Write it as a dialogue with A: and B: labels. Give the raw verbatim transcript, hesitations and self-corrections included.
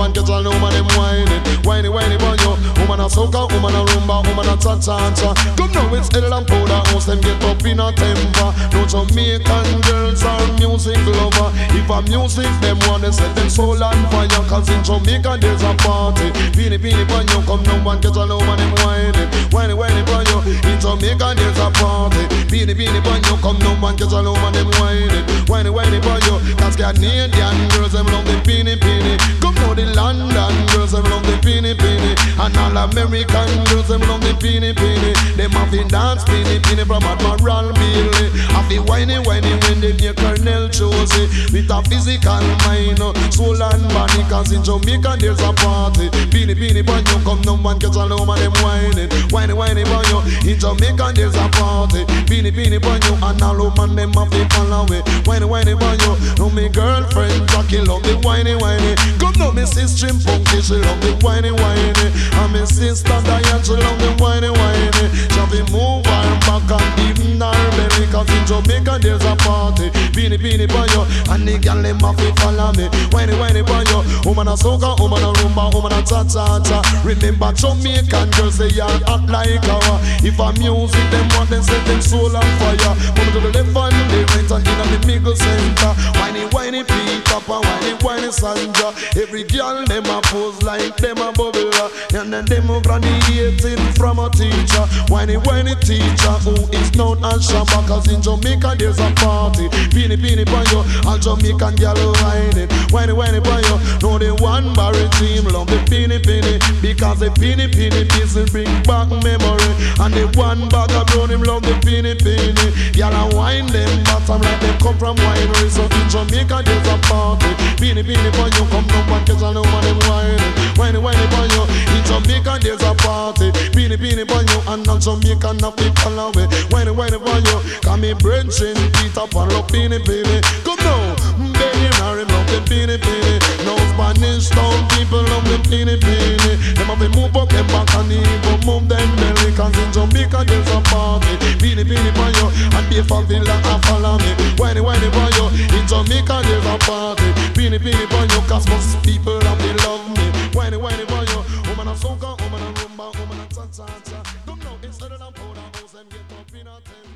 A: man get a woman them whining, whiny whiny on you. Woman a soca, woman a rumba, woman a cha-cha-cha. Come now it's Edel and Powder House, them get up in a temper. No Jamaican girls are music lover. If a music them want to set them soul on fire. Cause in Jamaica there's a party. Beanie beanie on you, come now man get a woman them whining, whiny whiny on you. In Jamaica there's a party. Beanie beanie on you, come now man get a woman them whining, whiny whiny on you. Cause Canadian girls them love the beanie beanie. Come now the London girls them love the beanie beanie. And all American girls them love the beanie beanie. Them have to dance beanie beanie from Admiral Bailey. Have to whiny whiny when they hear Colonel Josie. With a physical mind, soul and body. Cause in Jamaica there's a party. Beanie beanie on you, come now man get a woman them whining, whiny whiny on you. In Jamaica there's a party. Beanie beanie on you, and all woman them have to follow me. Whiny whiny on you. No me girlfriend Jackie love the whiny whiny. Come now me sister Punky, she love the whiny whiny. And me sister Diane, she love the whiny whiny. She have to move her back and even her belly. Cause in Jamaica there's a party. Beanie beanie on you, and the girl them have to follow me. Whiny whiny on you. Woman a soca, woman a rumba, woman a cha-cha-cha. Remember Jamaican girls, they are hot like our. If a music them want, them set them soul on fire. Move to the left and the right and in the middle center. Whiny whiny Peter Pan, whiny whiny Sandra. Every girl them a pose like them a bubble. And then them a graduating from a teacher. Whiny whiny teacher who is known as Shabba. Cause in Jamaica there's a party. Beanie beanie on you, all Jamaican girl whining, whiny whiny on you. Know the one barry team love the beanie beanie. Because the beanie beanie business bring back memory. And the one bag of brown him love the beanie beanie. Y'all a wine them bottom like them come from winery. So in Jamaica there's a party. Beanie beanie on you, come no one catch a no man them whining, whiny whiny on you. In Jamaica there's a party. Beanie beanie on you, and all Jamaican have to follow me. Whiny whiny on you, come me bridging Peter Pan love beanie beanie. Come now, Benny Mary love the beanie beanie. No Spanish town people love the beanie beanie. Them have to move up them back and even move them belly. Cause in Jamaica there's a party. Beanie beanie on you, and Bayfront Villa and follow me. Whiny whiny on you, in Jamaica there's a party. Beanie beanie on you, cause most people have to love me. Whiny whiny on you, woman a soca, woman a rumba, woman a cha-cha-cha. Come now, instead of them powder house, them get up in a tent.